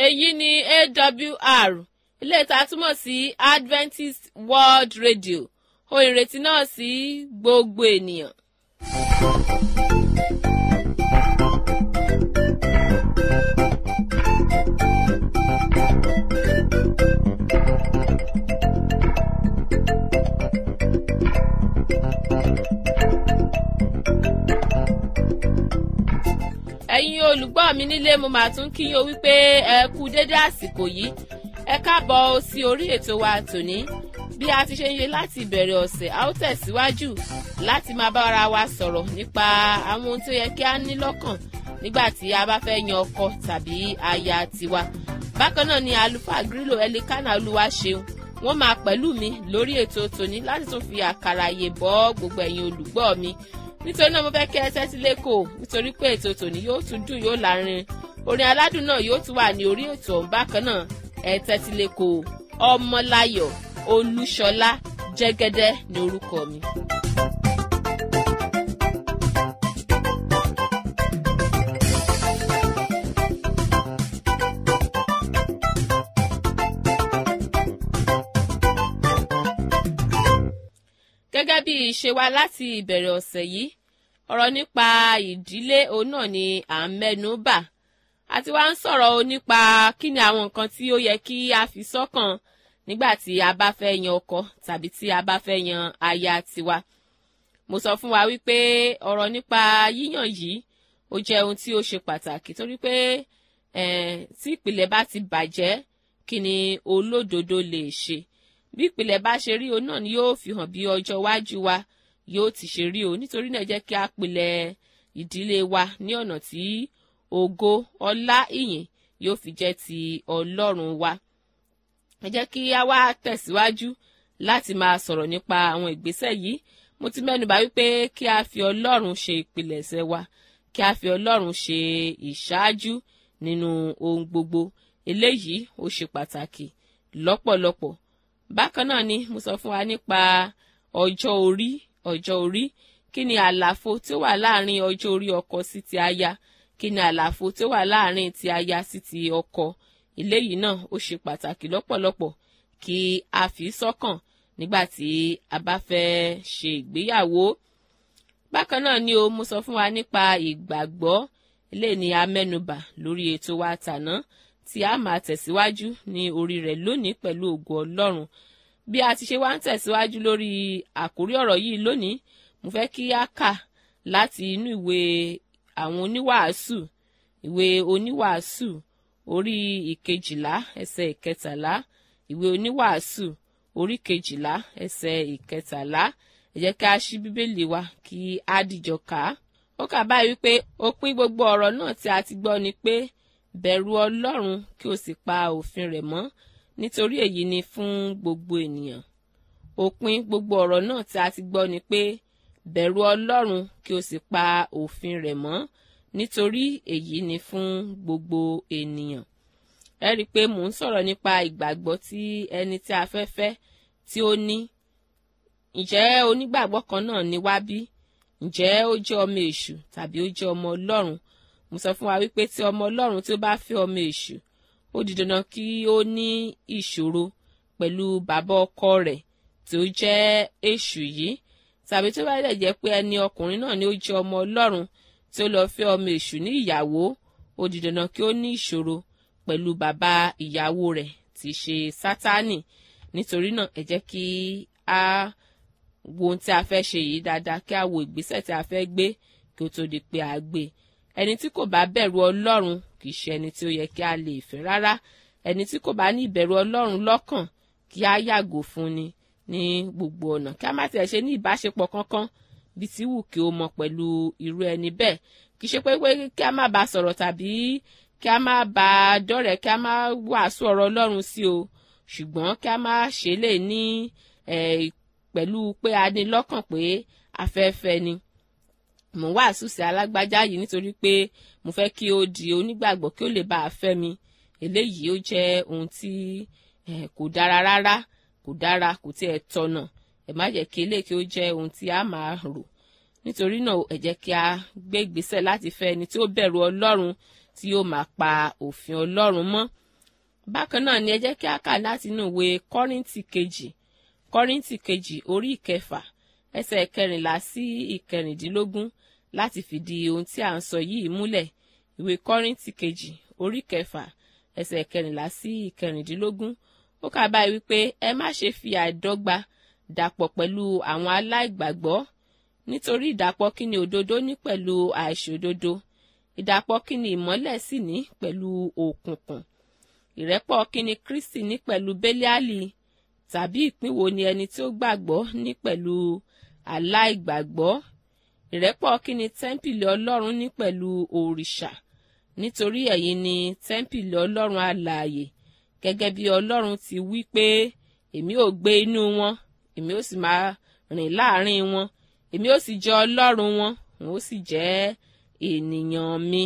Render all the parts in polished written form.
èyí ni AWR ilé ìta túmọ̀ sí Adventist World Radio ohùn ìrètí náà sí gbogbo ènìyàn. ẹ̀yin olùgbọ́ mi nílé mo máa tún kí yín o wípé ẹ kú dédé àsìkò yìí ẹ káàbọ̀ sí orí ètò wa tòní bí a ti ṣe ń yẹ láti ìbẹ̀rẹ̀ ọ̀sẹ̀ a ó tẹ̀síwájú láti máa bá ara wa sọ̀rọ̀ nípa àwọn ohun tó yẹ kí a ní lọ́kàn nígbà tí a bá fẹ́ yan ọkọ tàbí aya tiwa. Bákan náà ni àlùfáà Grílò Ẹlikánà Olúwaṣeun wọ́n máa pẹ̀lú mi lórí ètò tòní láti tún fi àkàrà àyè bọ́ gbogbo ẹ̀yin olùgbọ́ mi. Nítorí náà mo fẹ́ kí ẹ tẹ́tí lẹ́kọ̀ọ́ nítorí pé ètò tòní yóò tún dùn yóò lárin orin aládùn náà yóò tún wà ní orí ètò ọ̀hún. Bákan náà ẹ tẹ́tí lẹ́kọ̀ọ́ Ọmọláyọ̀ Olúṣọlá Jẹ́gẹ́dẹ́ ní orúkọ mi. Gẹ́gẹ́ bí ìṣe wa láti ìbẹ̀rẹ̀ ọ̀sẹ̀ yìí ọ̀rọ̀ nípa ìdílé òun náà ni à ń mẹ́nu bà àti wá ń sọ̀rọ̀ nípa kí ni àwọn nǹkan tí ó yẹ kí a fi sọ́kàn nígbà tí a bá fẹ́ yan ọkọ tàbí tí a bá fẹ́ yan aya tiwa. Mo sọ fún wa wípé ọ̀rọ̀ nípa yíyàn yìí ó jẹ́ ohun tí ó ṣe pàtàkì torí pé tí ìpìlẹ̀ bá ti bàjẹ́ kí ni olódodo lè ṣe. Bí ìpìlẹ̀ bá ṣe rí o náà ni yóò fi hàn bí ọjọ́ iwájú wa yóò ti ṣe rí o. Nítorí náà jẹ́ kí a pilẹ̀ ìdílé wa ní ọ̀nà tí ògo ọlá ìyìn yóò fi jẹ́ ti Ọlọ́run wa. Ẹ jẹ́ kí a wá tẹ̀síwájú láti máa sọ̀rọ̀ nípa àwọn ìgbésẹ̀ yìí. Mo ti mẹ́nubà wípé kí a fi Ọlọ́run ṣe ìpilẹ̀ṣẹ̀ wa, kí a fi Ọlọ́run ṣe ìṣáájú nínú ohun gbogbo. Eléyìí ó ṣe pàtàkì lọ́pọ̀lọpọ̀. Bákan náà ni mo sọ fún wa nípa ọjọ́ orí kí ni àlàfo tí ó wà láàrin ọjọ́ orí ọkọ sí ti aya, kí ni àlàfo tí ó wà láàrin ti aya sí ti ọkọ. Eléyìí náà ó ṣe pàtàkì lọ́pọ̀lọpọ̀ kí a fi sọ́kàn nígbà tí a bá fẹ́ ṣe ìgbéyàwó. Bákan náà ni mo sọ fún wa nípa ìgbàgbọ́ eléyìí ni a mẹ́nubà lórí ètò wa tàná tí a máa tẹ̀síwájú ní orí rẹ̀ lónìí pẹ̀lú ògo Ọlọ́run. Bí a ti ṣe wá ń tẹ̀síwájú lórí àkórí ọ̀rọ̀ yìí lónìí mo fẹ́ kí a kà láti inú ìwé àwọn oníwàásù orí ìkejìlá ẹsẹ̀ ìkẹtàlá, ìwé oníwàásù orí kejìlá ẹsẹ̀ ìkẹtàlá. Ẹ jẹ́ ká ṣí bíbélì wa kí a dìjọ kà á. Ó kà báyìí wípé òpin gbogbo ọ̀rọ̀ náà tí a ti gbọ́ ni pé bẹ̀rù Ọlọ́run kí o sì pa òfin rẹ̀ mọ́ nítorí èyí ni fún gbogbo ènìyàn. Òpin gbogbo ọ̀rọ̀ náà tí a ti gbọ́ ni pé bẹ̀rù Ọlọ́run kí o sì pa òfin rẹ̀ mọ́ nítorí èyí ni fún gbogbo ènìyàn. Ẹ rí i pé mò ń sọ̀rọ̀ nípa ìgbàgbọ́ tí ẹni tí a fẹ́ fẹ́ tí ó ní. Ǹjẹ́ onígbàgbọ́ kan náà ni wá bí? Ǹjẹ́ ó jẹ́ ọmọ èṣù tàbí ó jẹ́ ọmọ Ọlọ́run? Mo sọ fún wa wípé tí ọmọ Ọlọ́run tí ó bá fẹ́ ọmọ èṣù ó di dandan kí ó ní ìṣòro pẹ̀lú bàbá ọkọ rẹ̀ tí ó jẹ́ èṣù yìí. Tàbí tó bá dẹ̀ jẹ́ pé ẹni ọkùnrin náà ni ó jẹ́ ọmọ Ọlọ́run tí ó lọ fẹ́ ọmọ èṣù ní ìyàwó ó di dandan kí ó ní ìṣòro pẹ̀lú bàbá ìyàwó rẹ̀ tí í ṣe Sátánì. Nítorí náà ẹ jẹ́ kí a wo ohun tí a fẹ́ ṣe yìí dáadáa, kí a wo ìgbésẹ̀ tí a fẹ́ gbé kí ó tó di pé a gbé. Ẹni tí kò bá bẹ̀rù Ọlọ́run kì í ṣe ẹni tí ó yẹ kí a lè fẹ́ rárá. Ẹni tí kò bá ní ìbẹ̀rù Ọlọ́run lọ́kàn kí a yàgò fún ni ní gbogbo ọ̀nà, kí a má tiẹ̀ ṣe ní ìbáṣepọ̀ kankan bí tí wù kí ó mọ pẹ̀lú irú ẹni bẹ́ẹ̀. Kì í ṣe pé kí a má bá sọ̀rọ̀ tàbí kí a má bá dọ́rẹ̀ẹ́, kí a má wàásù ọ̀rọ̀ Ọlọ́run sí o, ṣùgbọ́n kí a má ṣe lè ní pẹ̀lú pé a ní lọ́kàn pé afẹ́fẹ́ ni. Mo wàásù sí alágbájá yìí nítorí pé mo fẹ́ kí ó di onígbàgbọ́ kí ó lè bá a fẹ́ mi. Eléyìí ó jẹ́ ohun tí kò dára rárá, kò dára, kò tiẹ̀ tọ̀nà. Ẹ má jẹ́ kí eléyìí kí ó jẹ́ ohun tí a máa rò. Nítorí náà ẹ jẹ́ kí a gbé ìgbésẹ̀ láti fẹ́ ẹni tí ó bẹ̀rù Ọlọ́run tí yóò máa pa òfin Ọlọ́run mọ́. bákan náà ni ẹ jẹ́ kí a kà láti inú ìwé kọ́ríńtì kejì orí ìkẹfà ẹsẹ̀ ìkẹrìnlá sí ìkẹrìndínlógún láti fìdí ohun tí à ń sọ yìí múlẹ̀. Ìwé kọ́ríńtì kejì orí ìkẹfà ẹsẹ̀ ìkẹrìnlá sí ìkẹrìndínlógún ó kà báyìí wípé ẹ má ṣe fi àìdọ́gba dàpọ̀ pẹ̀lú àwọn aláìgbàgbọ́, nítorí ìdàpọ̀ kí ni òdodo ní pẹ̀lú àìṣòdodo, ìdàpọ̀ kí ni ìmọ́lẹ̀ sì ní pẹ̀lú òkùnkùn, ìrẹ́pọ̀ kí ni Kristi ní pẹ̀lú Béliálì, tàbí ìpín wo ni ẹni tí ó gbàgbọ́ ní pẹ̀lú aláìgbàgbọ́, ìrẹ́pọ̀ kí ni tẹ́ḿpìlì Ọlọ́run ní pẹ̀lú òrìṣà, nítorí ẹ̀yin ni tẹ́ḿpìlì Ọlọ́run alààyè, gẹ́gẹ́ bí Ọlọ́run ti wí pé èmi ó gbé inú wọn, èmi ó sì máa rìn láàrin wọn, èmi ó sì jẹ́ Ọlọ́run wọn, wọn ó sì jẹ́ ènìyàn mi.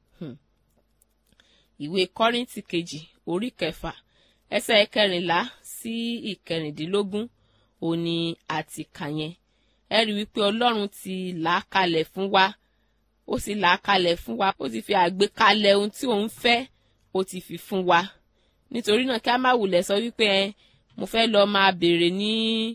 Ìwé Kọ́ríńtì kejì orí kẹfà ẹsẹ̀ ìkẹrìnlá sí ìkẹrìndínlógún òní àti kà yẹn. Ẹ rí wípé Ọlọ́run ti là á kalẹ̀ fún wa, ó sì là á kalẹ̀ fún wa, ó ti fi àgbékalẹ̀ ohun tí òun fẹ́ ó ti fi fún wa. Nítorí náà kí a má wulẹ̀ sọ wípé mo fẹ́ lọ máa béèrè ní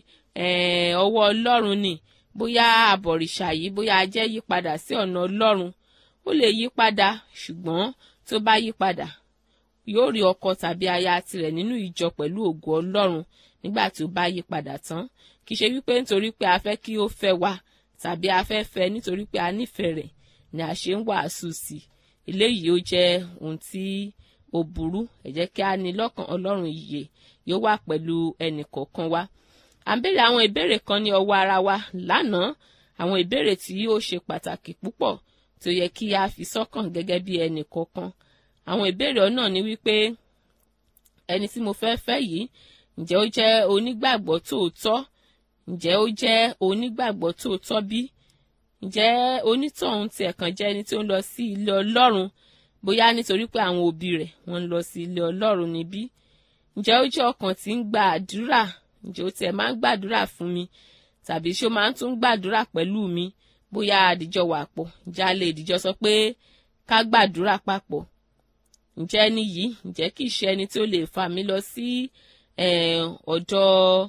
ọwọ́ Ọlọ́run ni bóyá àbọ̀rìṣà yìí bóyá a jẹ́ yípadà sí ọ̀nà Ọlọ́run. Ó lè yí padà, ṣùgbọ́n tó bá yí padà yóò rí ọkọ tàbí aya tirẹ̀ nínú ìjọ pẹ̀lú ògo Ọlọ́run nígbà tí ó bá yí padà tán. Kì í ṣe wípé nítorí pé a fẹ́ kí ó fẹ́ wa tàbí a fẹ́ fẹ́ nítorí pé a nífẹ̀ẹ́ rẹ̀ ni a ṣe ń wàásù sí i. Eléyìí ó jẹ́ ohun tí ó burú. Ẹ jẹ́ kí a ní lọ́kàn Ọlọ́run ìyè yóò wà pẹ̀lú ẹnì kọ̀ọ̀kan wa. À ń béèrè àwọn ìbéèrè kan ní ọwọ́ ara wa lánàá, àwọn ìbéèrè tí ó ṣe pàtàkì púpọ̀ tí ó yẹ kí a fi sọ́kàn gẹ́gẹ́ bí ẹnì kọ̀ọ̀kan. Àwọn ìbéèrè náà ni wípé ẹni tí mo fẹ́ fẹ́ yìí ǹjẹ́ ó jẹ́ onígbàgbọ́ tòótọ́? Ǹjẹ́ ó jẹ́ onígbàgbọ́ tòótọ́ bí? Ǹjẹ́ onítọ̀hún tí ẹ̀kan jẹ́ ẹni tí ó ń lọ sí ilé Ọlọ́run bóyá nítorí pé àwọn òbí rẹ̀ wọ́n ń lọ sí ilé Ọlọ́run níbí? Ǹjẹ́ ó jẹ́ ọkàn tí ń gba àdúrà? Ǹjẹ́ ó tiẹ̀ máa ń gbàdúrà fún mi? Tàbí ṣé ó máa ń tún gbàdúrà pẹ̀lú mi? Bóyá àdìjọ wà pọ̀, ǹjẹ́ a lè dìjọ sọ pé ká gbàdúrà papọ̀? Ǹjẹ́ ẹni yìí ǹjẹ́ kìí ṣe ẹni tí ó lè fà mí lọ sí ọ̀dọ̀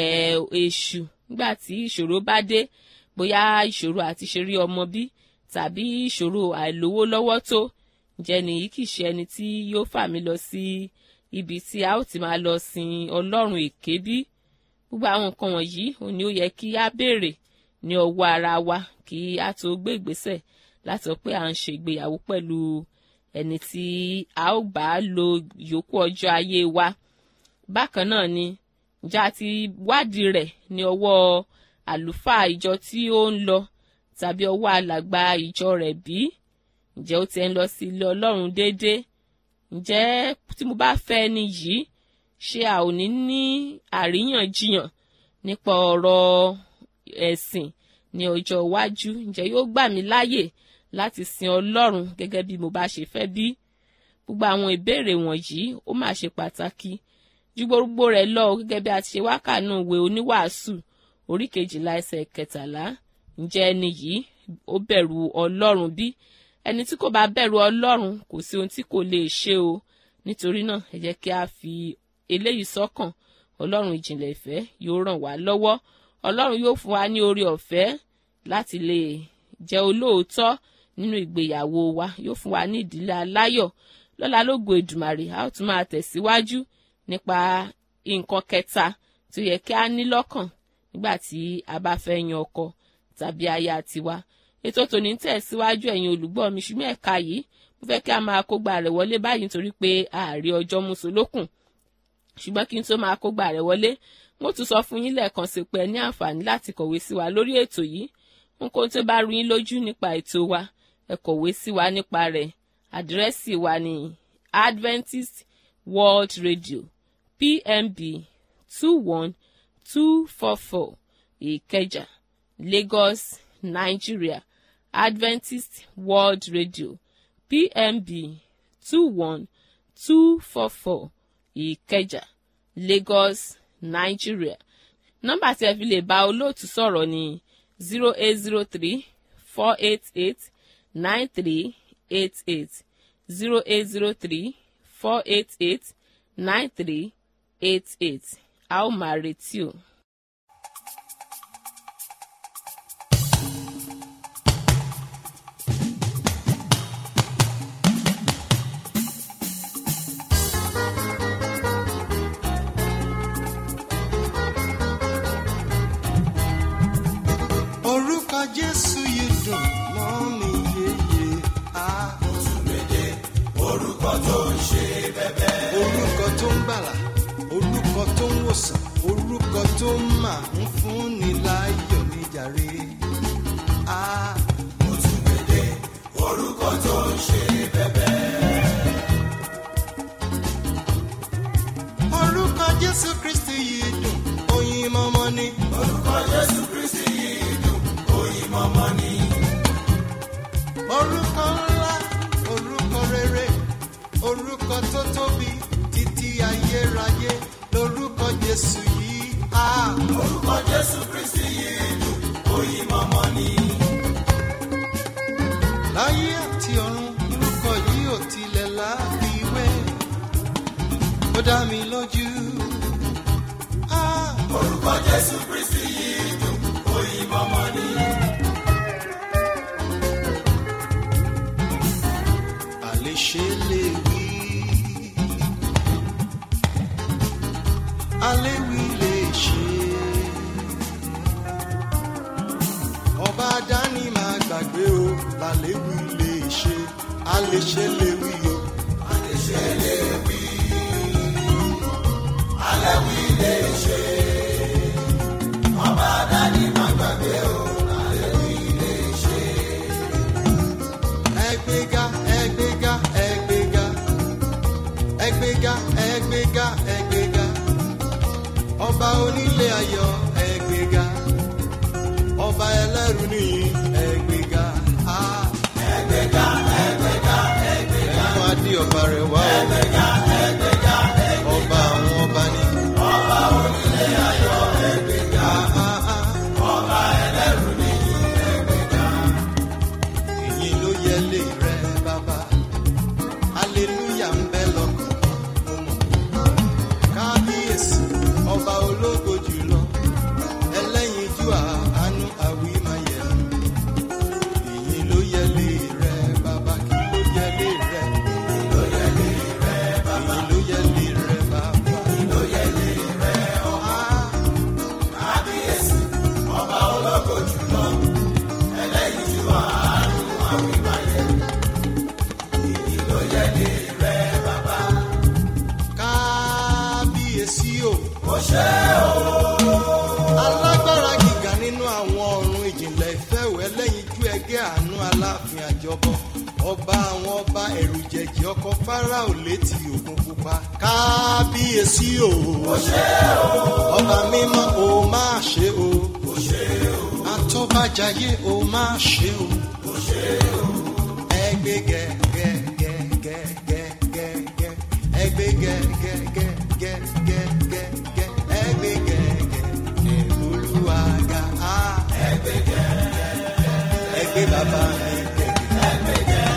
èṣù nígbà tí ìṣòro bá dé, bóyá ìṣòro àti ṣeré ọmọ bí tàbí ìṣòro àìlówó lọ́wọ́ tó? Ǹjẹ́ ẹni yìí kìí ṣe ẹni tí yóò fà mí lọ sí ibi tí a ó ti máa lọ sin ọlọ́run èké bí? Gbogbo àwọn nǹkan wọ̀nyí òun ni ó yẹ kí á béèrè ní ọwọ́ ara wa kí a tó gbé ìgbésẹ̀ láti sọ pé à ń ṣe ìgbéyàwó pẹ̀lú ẹni tí a ó bá lo ìyókù ọjọ́ ayé wa. Bákan náà ni ǹjẹ́ a ti wádìí rẹ̀ ní ọwọ́ àlùfáà ìjọ tí ó ń lọ tàbí ọwọ́ alàgbà ìjọ rẹ̀ bí? Ǹjẹ́ ó ti ń lọ sí ilé Ọlọ́run déédéé? Ǹjẹ́ tí mo bá fẹ́ ẹni yìí ṣé a ò ní ní àríyànjiyàn nípa ọ̀rọ̀ ẹ̀sìn ní ọjọ́ iwájú? Ǹjẹ́ yóò gbà mí láàyè láti sin Ọlọ́run gẹ́gẹ́ bí mo bá ṣe fẹ́ bí? Gbogbo àwọn ìbéèrè wọ̀nyí ó máa ṣe pàtàkì ju gbogbo rẹ̀ lọ gẹ́gẹ́ bí a ti ṣe wá kà nínú ìwé oníwàásù orí 12 ẹsẹ̀ 13. Ǹjẹ́ ẹni yìí ó bẹ̀rù Ọlọ́run bí? Ẹni tí kò bá bẹ̀rù Ọlọ́run kò sí ohun tí kò lè ṣe o. Nítorí náà ẹ jẹ́ kí a fi eléyìí sọ́kàn. Ọlọ́run ìjìnlẹ̀ ìfẹ́ yóò ràn wá lọ́wọ́. Ọlọ́run yóò fún wa ní oore ọ̀fẹ́ láti lè jẹ́ olóòótọ́ nínú ìgbéyàwó wa, yóò fún wa ní ìdílé aláyọ̀. Lọ́la lógo Èdùmàrè a ó tún máa tẹ̀síwájú nípa nǹkan kẹta tí ó yẹ kí a ní lọ́kàn nígbà tí a bá fẹ́ yan ọkọ tàbí aya tiwa. Ètò tòní ń tẹ̀síwájú ẹ̀yin olùgbọ́ mi, ṣùgbọ́n ẹ̀ka yìí mo fẹ́ kí a máa kógbá rẹ̀ wọlé báyìí nítorí pé ààrí ọjọ́ mùsùlùkùn. Ṣùgbọ́n kí n tó máa kógbá rẹ̀ wọlé, mo tún sọ fún yín lẹ́ẹ̀kan sí pé ẹ ní àǹfààní láti kọ̀wé sí wa lórí ètò yìí. Nǹkan tó bá rú yín lójú nípa ètò wa, ẹ kọ̀wé sí wa nípa rẹ̀. Àdírẹ́sì wa ni Adventist World Radio, PMB 21244, Ìkẹjà, Lagos, Nigeria. Adventist World Radio, PMB 21244, Ìkẹjà, Lagos, Nigeria. Nọ́mbà tí ẹ fi lè bá olóòtú sọ̀rọ̀ ni 0803-488-9388, 0803-488-9388. 9388. A ó máa retí o. Orúkọ Jésù yìí dùn mọ́ mi yéye. Òtúmẹ̀dẹ̀ orúkọ tó ń ṣe bẹ́bẹ́. Orúkọ tó ń gbàlà, orúkọ tó ń wòsàn, orúkọ tó máa ń fúnni láyọ̀ níjàre. Òtúmẹ̀dẹ̀ orúkọ tó ń ṣe bẹ́bẹ́. Orúkọ Jésù Kristi yìí dùn, oyin mọ́mọ́ ni. Orúkọ Jésù Kristi yìí dùn, oyin mọ́mọ́ ni. Orúkọ ńlá, orúkọ rere, orúkọ tó tóbi títí ayérayé lórúkọ Jésù yìí. Orúkọ Jésù Kristi yìí dùn, oyin mọ́mọ́ ni. Láyé àti ọ̀run orúkọ yìí ò tilẹ̀ láfiwé, ó dá mi lójú. Orúkọ Jésù Kristi yìí dùn, oyin mọ́mọ́ ni. Àléṣe lè wí, aléwì lè ṣe. Ọba dání máa gbàgbé o, làléwì lè ṣe. Àléṣe lè wí o, àléṣe lè wí, aléwì lè ṣe. Ọba dání máa gbàgbé o, làléwì lè ṣe. Ẹgbẹ́ga, ẹgbẹ́ga, ẹgbẹ́ga, ẹgbẹ́ga, ẹgbẹ́ga, ẹgbẹ́ga. Ọba onílé ayọ̀ ẹgbẹ́ga, ọba ẹlẹ́rù nìyí ẹgbẹ́ga. Ẹgbẹ́ga, ẹgbẹ́ga, ẹgbẹ́ga. Ẹ̀fọn adé ọba rẹ̀ wá o. Ẹgbẹ́ga, ẹgbẹ́ga, ẹgbẹ́ga. Ọba àwọn ọba ni. Ọba onílé ayọ̀ ẹgbẹ́ga. Ọba ẹlẹ́rù nìyí ẹgbẹ́ga. Èyí ló yẹ lé rẹ bàbá. Hallelujah ń bẹ lọ́kàn mo mọ̀. Kábíyèsí ọba ológo jùlọ, ẹlẹ́yinjú àánú àwí máa yẹ. Èyí ló yẹ lé rẹ bàbá, kí ló yẹ lé rẹ? Èyí ló yẹ lé rẹ bàbá. Èyí ló yẹ lé rẹ bàbá. Èyí ló yẹ lé rẹ ọba. Kábíyèsí ọba ológo jùlọ, ẹlẹ́yinjú àánú àwí máa yẹ. Èyí ló yẹ lé rẹ bàbá. Kábíyèsí o. Ó ṣé o. Alágbára gíga nínú àwọn ọ̀run, ìjìnlẹ̀ ìfẹ́ òwe ẹlẹ́yinjú ẹgẹ́ àánú aláàfin àjọbọ. Ọba àwọn ọba, ẹ̀rù jẹ̀jẹ̀ ọkọ̀ Fáráò létí òkun pupa. Kábíyèsí o. Ó ṣé o. Ọba mímọ́ o máa ṣe o. Ó ṣé o. Atọ́bàjáyé o máa ṣe o. Ó ṣé o. Ẹgbẹ́ gẹ́gẹ́gẹ́gẹ́gẹ́gẹ́, ẹgbẹ́ gẹ́gẹ́gẹ́gẹ́gẹ́, ẹgbẹ́ gẹ́gẹ́ Olúwaga. Ẹgbẹ́ gẹ́gẹ́, ẹgbẹ́ bàbá mi gẹ́gẹ́. Ẹgbẹ́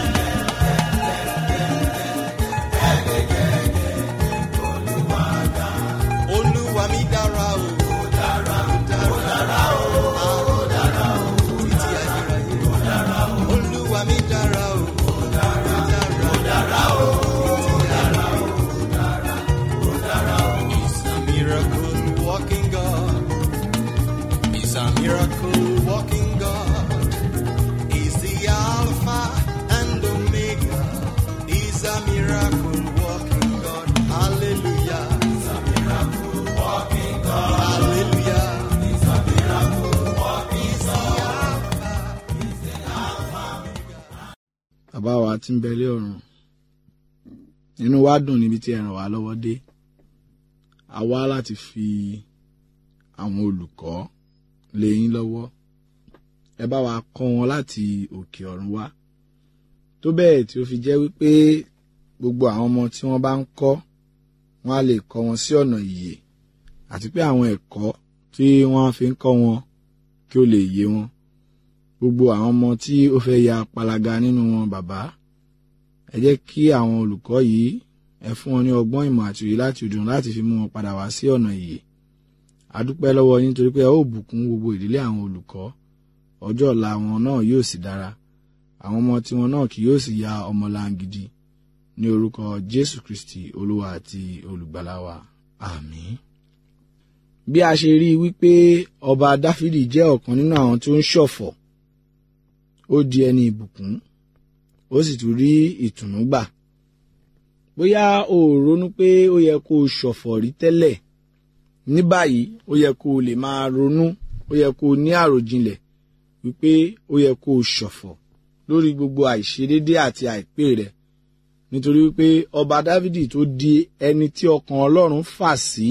gẹ́gẹ́, ẹgbẹ́ gẹ́gẹ́ Olúwaga. Olúwa mi dára o. Ó dára, ó dára o. Ó dára o. Títí ayérayé. Ó dára o. Olúwa mi dára o. Ó dára, ó dára o. Títí ayérayé. Ó dára, ó dára o. He's a miracle walking God. He's a miracle walking God. He's the Alpha and Omega. He's a miracle walking God. Hallelujah. He's a miracle walking God. Hallelujah. He's a miracle walking God. He's the Alpha. Bàbá wa tí ń bẹ lé ọ̀run, inú wa dùn níbi tí ẹ ràn wá lọ́wọ́ dé. A wá láti fi àwọn olùkọ́ lé yín lọ́wọ́. Ẹ bá wa kọ́ wọn láti òkè ọ̀run wá, tó bẹ́ẹ̀ tí ó fi jẹ́ wípé gbogbo àwọn ọmọ tí wọ́n bá ń kọ́, wọ́n á lè kọ́ wọn sí ọ̀nà ìyè, àti pé àwọn ẹ̀kọ́ tí wọ́n fi ń kọ́ wọn kí ó lè yé wọn. Gbogbo àwọn ọmọ tí ó fẹ́ ya palaga nínú wọn, bàbá, ẹ jẹ́ kí àwọn olùkọ́ yìí, ẹ fún wọn ní ọgbọ́n ìmọ̀ àti òye láti òde ọ̀run láti fi mú wọn padà wá sí ọ̀nà ìyè. A dúpẹ́ lọ́wọ́ yín torí pé ẹ ó bùkún gbogbo ìdílé àwọn olùkọ́, ọjọ́ ọ̀la wọn náà yóò sì dára, àwọn ọmọ tiwọn náà kì yóò sì ya ọmọlangidi, ní orúkọ Jésù Kristi Olúwa àti Olùgbàlà wa, àmín. Bí a ṣe rí wípé ọba Dáfídì jẹ́ ọ̀kan nínú àwọn tó ń ṣọ̀fọ̀, ó di ẹni ìbùkún, ó sì tún rí ìtùnú gbà. Bóyá o ronú pé ó yẹ kó o ṣọ̀fọ̀ rí tẹ́lẹ̀, ní báyìí ó yẹ kó o lè máa ronú, ó yẹ kó o ní àròjinlẹ̀ wípé ó yẹ kó o ṣọ̀fọ̀ lórí gbogbo àìṣedédé àti àìpé rẹ̀, nítorí wípé ọba Dáfídì tó di ẹni tí ọkàn Ọlọ́run fà sí,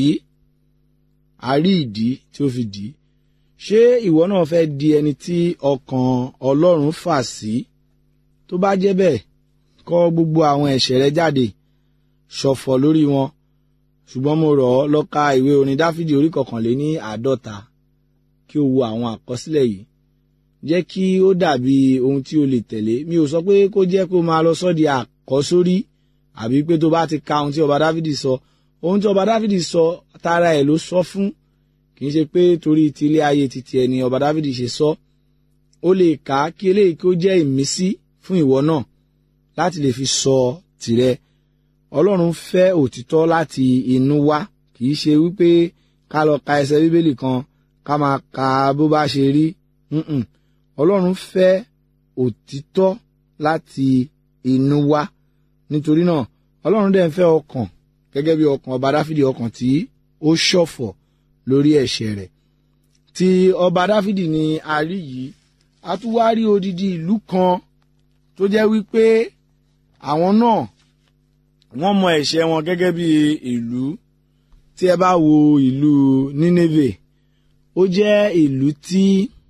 a rí ìdí tí ó fi dì í. Ṣé ìwọ náà fẹ́ di ẹni tí ọkàn Ọlọ́run fà sí? Tó bá jẹ́ bẹ́ẹ̀, kọ̀ gbogbo àwọn ẹ̀ṣẹ̀ rẹ jáde, ṣọ̀fọ̀ lórí wọn. Ṣùgbọ́n mo rọ̀ ọ́ lọ ka ìwé orin Dáfídì orí 51 kí o wo àwọn àkọsílẹ̀ yìí. Jẹ́ kí ó dàbí ohun tí o lè tẹ̀lé. Mi ò sọ pé kó jẹ́ kó máa lọ sọ́ di àkọ́sórí, àbí pé tó bá ti ka ohun tí ọba Dáfídì sọ. Ohun tí ọba Dáfídì sọ tara ẹ̀ ló sọ fún, kì í ṣe pé torí ti ilé ayé titi ẹni ọba Dáfídì ṣe sọ. Ó lè kà á kí eléyìí kó jẹ́ ìmísí fún ìwọ náà láti lè fi sọ tìrẹ. Ọlọ́run fẹ́ òtítọ́ láti inú wá, kì í ṣe wípé ká lọ ka ẹsẹ̀ Bíbélì kan ká máa ka bó bá ṣe rí. Ọlọ́run fẹ́ òtítọ́ láti inú wá. Nítorí náà Ọlọ́run dẹ̀ ń fẹ́ ọkàn gẹ́gẹ́ bí ọkàn ọba Dáfídì, ọkàn tí ó ṣọ̀fọ̀ lórí ẹ̀ṣẹ̀ rẹ̀. Ti ọba Dáfídì ni a rí yìí. A tún wá rí odidi ìlú kan tó jẹ́ wípé àwọn náà wọ́n mọ ẹ̀ṣẹ̀ wọn gẹ́gẹ́ bí ìlú. Tí ẹ bá wo ìlú Nínéfè, ó jẹ́ ìlú tí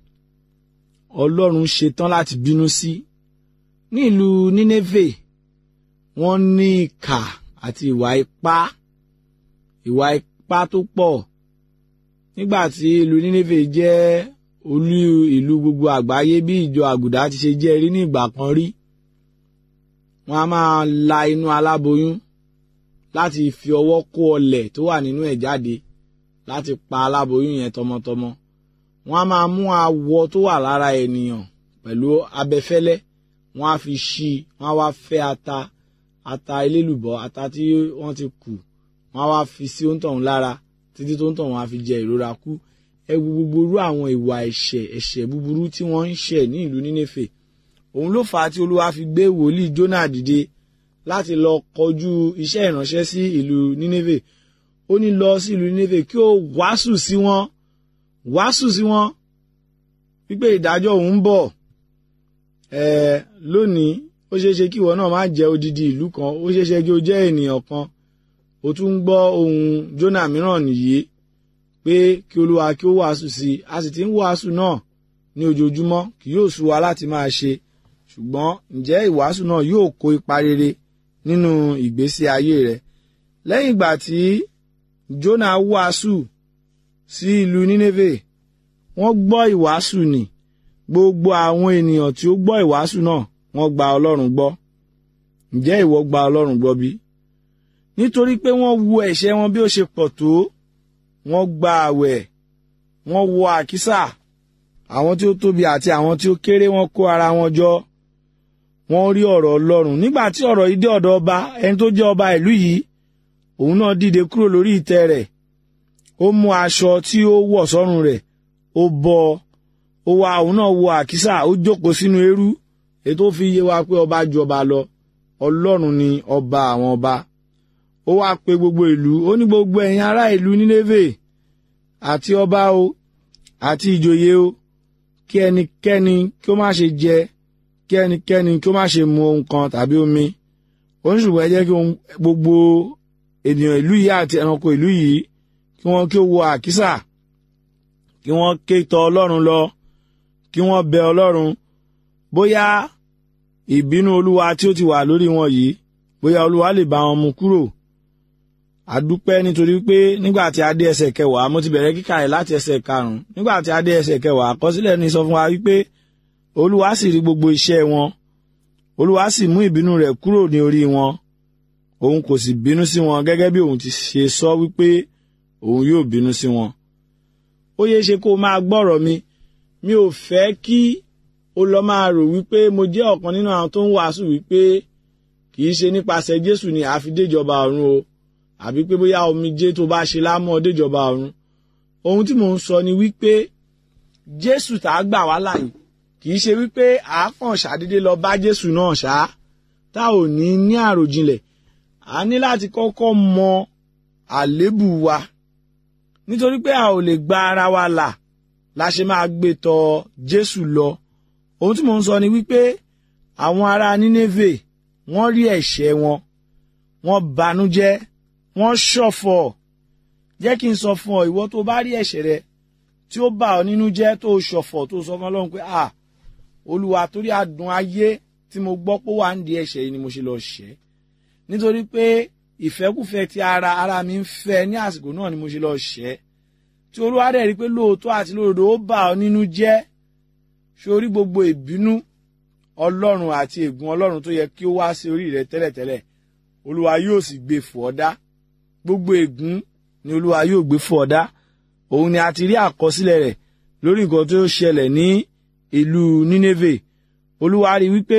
Ọlọ́run ṣetán láti bínú sí. Ní ìlú Nínéfè, wọ́n ní ìkà àti ìwà ipá tó pọ̀. Nígbà tí ìlú Nínéfè jẹ́ olú ìlú gbogbo àgbáyé bí ìjọ àgùdá ti ṣe jẹ́ rí ní ìgbà kan rí, wọ́n a máa la inú aláboyún láti fi ọwọ́ kó ọlẹ̀ tó wà nínú ẹ̀ jáde láti pa aláboyún yẹn tọmọtọmọ. Wọ́n a máa mú awọ tó wà lára ènìyàn pẹ̀lú abẹfẹ́lẹ́, wọ́n á fi ṣí, wọ́n á wá fẹ́ ata elélùbọ́, ata tí wọ́n ti kù, wọ́n á wá fi sí òǹtọ̀hún lára títí tó ń tọ̀ wọ́n á fi jẹ ìrora kú. Ẹ wo gbogbo irú àwọn ìwà ẹ̀ṣẹ̀ búburú tí wọ́n ń ṣẹ̀ ní ìlú Nínéfè. Òun ló fà á tí Olúwa fi gbé wòlíì Jónà dìde láti lọ kọjú iṣẹ́ ìránṣẹ́ sí ìlú Nínéfè. Ó ní lọ sí ìlú Nínéfè kí ó wàásù sí wọn wípé ìdájọ́ òun ń bọ̀. Lónìí ó ṣeéṣe kí ìwọ náà má jẹ́ odidi ìlú kan, ó ṣeéṣe kí o jẹ́ ènìyàn kan. Ó tún ń gbọ́ ohun Jónà mìíràn nìyí pé kí Olúwa kí ó wàásù sí i. A sì ti ń wàásù náà ní ojoojúmọ́, kì yóò sú wa láti máa ṣe. Ṣùgbọ́n ǹjẹ́ ìwàásù náà yóò kó ipa rere nínú ìgbésí ayé rẹ? Lẹ́yìn ìgbà tí Jónà wàásù sí ìlú Nínéfè, wọ́n gbọ́ ìwàásù ni. Gbogbo àwọn ènìyàn tí ó gbọ́ ìwàásù náà, wọ́n gba Ọlọ́run gbọ́. Ǹjẹ́ ìwọ gba Ọlọ́run gbọ́ bí? Nítorí pé wọ́n wu ẹ̀ṣẹ̀ wọn bí ó ṣe pọ̀ tó, wọ́n gba àwẹ̀, wọ́n wọ àkísà. Àwọn tí ó tóbi àti àwọn tí ó kéré wọ́n kó ara wọn jọ, wọ́n rí ọ̀rọ̀ Ọlọ́run. Nígbà tí ọ̀rọ̀ yìí dé ọ̀dọ̀ ọba, ẹni tó jẹ́ ọba ìlú yìí, òun náà dìde kúrò lórí ìtẹ́ rẹ̀. Ó mú aṣọ tí ó wọ̀ sọ́rùn rẹ̀, ó bọ́, ó wá òun náà wọ àkísà, ó jókòó sínú eérú. Èyí tó fi yé wa pé ọba ju ọba lọ. Ọlọ́run ni ọba àwọn ọba. Ó wá pe gbogbo ìlú, ó ní gbogbo ẹ̀yin ará ìlú Nínéfè, àti ọba o, àti ìjòyè o, kí ẹnikẹ́ni kí ó má ṣe jẹ, kí ẹnikẹ́ni kí ó má ṣe mu ohun kan tàbí omi. Ó ní ṣùgbọ́n ẹ jẹ́ kí gbogbo ènìyàn ìlú yìí àti ẹranko ìlú yìí kí wọ́n kí ó wọ àkísà, kí wọ́n ké tọ̀ Ọlọ́run lọ, kí wọ́n bẹ Ọlọ́run. Bóyá ìbínú Olúwa tí ó ti wà lórí wọn yìí, bóyá Olúwa lè bá wọn mú kúrò. A dúpẹ́ nítorí pé nígbà tí a dé ẹsẹ̀ 10, mo ti bẹ̀rẹ̀ kíkà rẹ̀ láti ẹsẹ̀ 5. Nígbà tí a dé ẹsẹ̀ 10, àkọsílẹ̀ ní sọ fún wa wípé Olúwa sì rí gbogbo iṣẹ́ wọn, Olúwa sì mú ìbínú rẹ̀ kúrò ní orí wọn. òun kò sì bínú sí wọn gẹ́gẹ́ bí òun ti ṣe sọ wípé òun yóò bínú sí wọn. Ó yẹ ṣe kó máa gbọ́rọ̀ mi ò fẹ́ kí o lọ máa rò wípé mo jẹ́ ọ̀kan nínú àwọn tó ń wàásù wípé kì í ṣe nípasẹ̀ Jésù ni a fi déjọba ọ̀run o, àbí pé bóyá omijé tó bá ṣe lámọ́ déjọba ọ̀run. Ohun tí mò ń sọ ni wípé Jésù tá a gbà wá láàyè kì í ṣe wípé a kàn ṣàdédé lọ bá Jésù náà ṣá tá ò ní àròjinlẹ̀. A ní láti kọ́kọ́ mọ àléébù wa, nítorí pé a ò lè gba ara wa là la ṣe máa gbé tọ̀ Jésù lọ. Ohun tí mò ń sọ ni wípé àwọn ará Nínéfè wọ́n rí ẹ̀ṣẹ̀ wọn, wọ́n banújẹ́, wọ́n ṣọ̀fọ̀. Jẹ́ kí n sọ fún ọ, ìwọ tó bá rí ẹ̀ṣẹ̀ rẹ tí ó bà ọ́ nínú jẹ́ tó ṣọ̀fọ̀ tó sọ fún Ọlọ́run pé Olúwa, torí adùn ayé tí mo gbọ́ pé wà ń di ẹ̀ṣẹ̀ yìí ni mo ṣe lọ ṣẹ̀, nítorí pé ìfẹ́kùfẹ́ tí ara mi ń fẹ́ ní àsìkò náà ni mo ṣe lọ ṣẹ̀. Tí Olúwa dẹ̀ rí pé lóòótọ́ àti lódodo ó bà ọ́ nínú jẹ́, sórí gbogbo ìbínú Ọlọ́run àti ègún Ọlọ́run tó yẹ kí ó wá sí orí rẹ tẹ́lẹ̀tẹ́lẹ̀, Olúwa yóò sì gbé fò ọ́ dá. Gbogbo ègún ni Olúwa yóò gbé fò ọ́ dá. Òun ni a ti rí àkọsílẹ̀ rẹ̀ lórí nǹkan tó ṣẹlẹ̀ ní ìlú Nínéfè. Olúwa rí wípé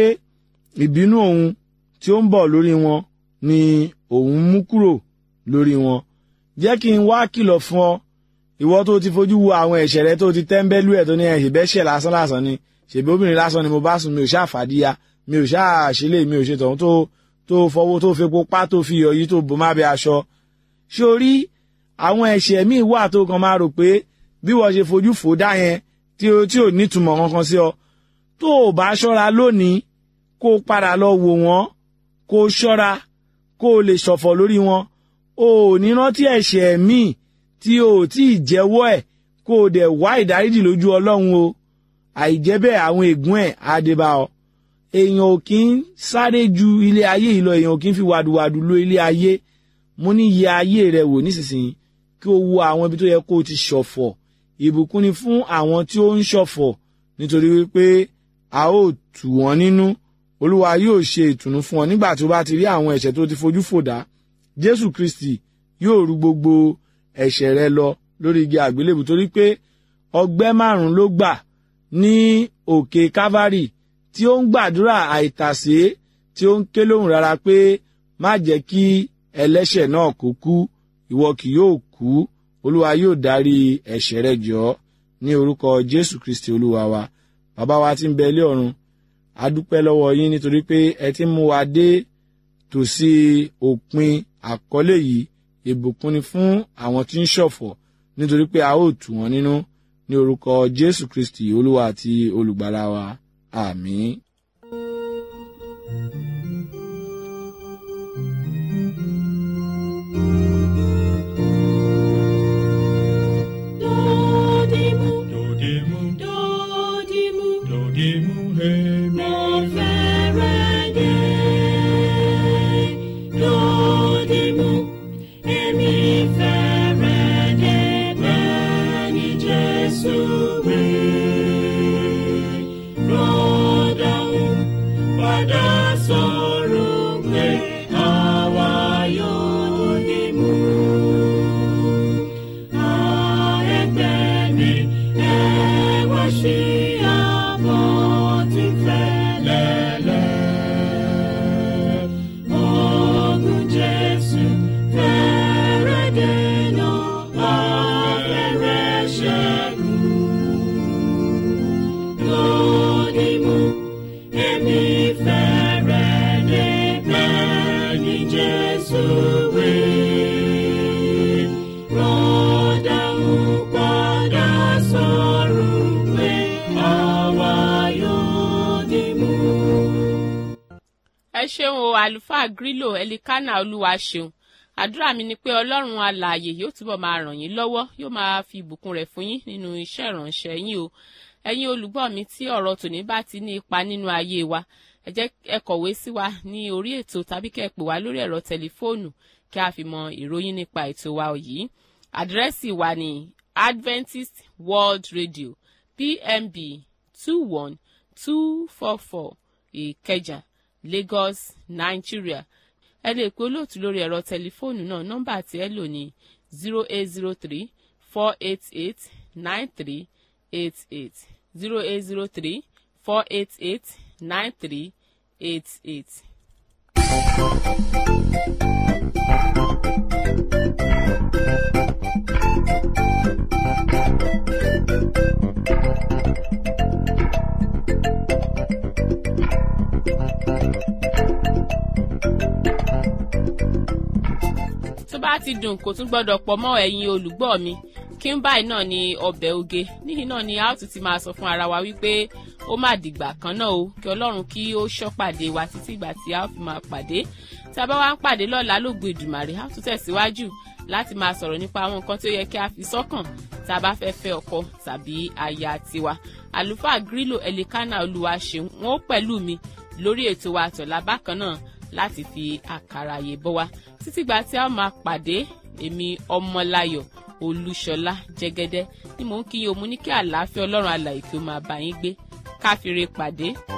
ìbínú òun tí ó ń bọ̀ lórí wọn ni òun mú kúrò lórí wọn. Jẹ́ kí n wá kìlọ̀ fún ọ, ìwọ tó ti fojú wo àwọn ẹ̀ṣẹ̀ rẹ tó ti tẹ́ńbẹ́lú ẹ̀ tó ní ìbẹ́ṣẹ̀ lásán ni, ṣèbí obìnrin lásán ni mo bá sùn, mi ò ṣáà fàdíya, mi ò ṣáà ṣẹlẹ̀, mi ò ṣe tọ̀hún tó fọwọ́ tó fepo pá tó fi yọ̀ yìí tó bò má bẹ aṣọ. Ṣé o rí àwọn ẹ̀ṣẹ̀ míì wà tó kan máa rò pé bí wọ́n ṣe fojú fò dá yẹn tí ò nítumọ̀ kankan sí ọ, tó o bá ṣọ́ra lónìí kó o padà lọ wò wọ́n, kó o ṣọ́ra kó o lè ṣọ̀fọ̀ lórí wọn. O ò ní rántí ẹ̀ṣẹ̀ míì tí o ò tí ì jẹ́wọ́ ẹ̀ kó o dẹ̀ wá ìdáríjì lójú Ọlọ́run o. Àìjẹ́ bẹ́ẹ̀ àwọn ègún ẹ̀ á dé bá ọ. Èèyàn ò kí ń sáré ju ilé ayé yìí lọ, èèyàn ò kí ń fi wàdùwàdù lo ilé ayé. Mo ní yẹ ayé rẹ wò nísinsìnyí kí o wo àwọn ibi tó yẹ kó o ti ṣọ̀fọ̀. Ìbùkún ni fún àwọn tí ó ń ṣọ̀fọ̀, nítorí wípé a ó tù wọ́n nínú. Olúwa yóò ṣe ìtùnú fún ọ nígbà tí o bá ti rí àwọn ẹ̀ṣẹ̀ tó ti fojú fò dá. Jésù Kristi yóò rú gbogbo ẹ̀ṣẹ̀ rẹ lọ lórí igi àgbélébù, torí pé ọgbẹ́ 5 ló gbà ní òkè Kávárì tí ó ń gbàdúrà àìtàsé, tí ó ń ké lóhùn rárá pé má jẹ́ kí ẹlẹ́ṣẹ̀ náà kó kú, ìwọ kì yóò kú. Olúwa yóò dárí ẹ̀ṣẹ̀ rẹ jì ọ́ ní orúkọ Jésù Kristi Olúwa wa. Bàbá wa tí ń bẹ ilé ọ̀run, a dúpẹ́ lọ́wọ́ yín nítorí pé ẹ ti mú wa dé tòsí òpin àkọlé yìí. Ìbùkún ni fún àwọn tí ń ṣọ̀fọ̀, nítorí pé a ó tù wọ́n nínú ní orúkọ Jésù Kristi Olúwa àti olùgbàlà wa. Àmín. ṣeun o àlùfáà Grílò Ẹlikánà Olúwa ṣeun. Àdúrà mi ni pé Ọlọ́run alààyè yóò túbọ̀ máa ràn yín lọ́wọ́, yóò máa fi ìbùkún rẹ̀ fún yín nínú iṣẹ́ ìránṣẹ́ yín o. Ẹ̀yin olùgbọ́ mi, tí ọ̀rọ̀ tòní bá ti ní ipa nínú ayé wa, ẹ jẹ́ ẹ kọ̀wé sí wa ní orí ètò tàbí kẹ́ ẹ pè wá lórí ẹ̀rọ tẹlifóònù kí a fi mọ ìròyìn nípa ètò wa yìí. Àdírẹ́sì wa ni Adventist World Radio, PMB 21244 Ìkẹjà, Lagos, Nigeria. ẹ lè pe olóòtú lórí ẹ̀rọ tẹlifóònù náà. nọ́mbà tí ẹ lò ní 0803-488-9388 0803-488-9388. tó bá ti dùn kò tún gbọ́dọ̀ pọ̀ mọ́ ẹ̀yin olùgbọ́ mi kí n báyìí náà ni ọbẹ̀ oge níhìn náà ni a ó tún ti máa sọ fún ara wa wípé ó má dìgbà kan náà o kí Ọlọ́run kí ó ṣọ́ pàdé wa títí ìgbà tí a ó fi máa pàdé tí a bá wá ń pàdé lọ́la lógo Èdùmàrè a ó tún tẹ̀síwájú láti máa sọ̀rọ̀ nípa àwọn nǹkan tí ó yẹ kí a fi sọ́kàn tá a bá fẹ́ fẹ́ ọkọ tàbí aya tiwa. àlùfáà Grílò Ẹlikánà Olúwaṣeun wọn ó pẹ̀lú mi lórí ètò wa tọ̀la bákan náà láti fi àkàrà àyè bọ́ wa títí ìgbà tí a ó máa pàdé èmi Ọmọláyọ̀ Olúṣọlá Jẹ́gẹ́dẹ́ ni mò ń kí yín o mú ní kí àlàáfíà Ọlọ́run alààyè kí ó máa bá yín gbé káfíńre pàdé.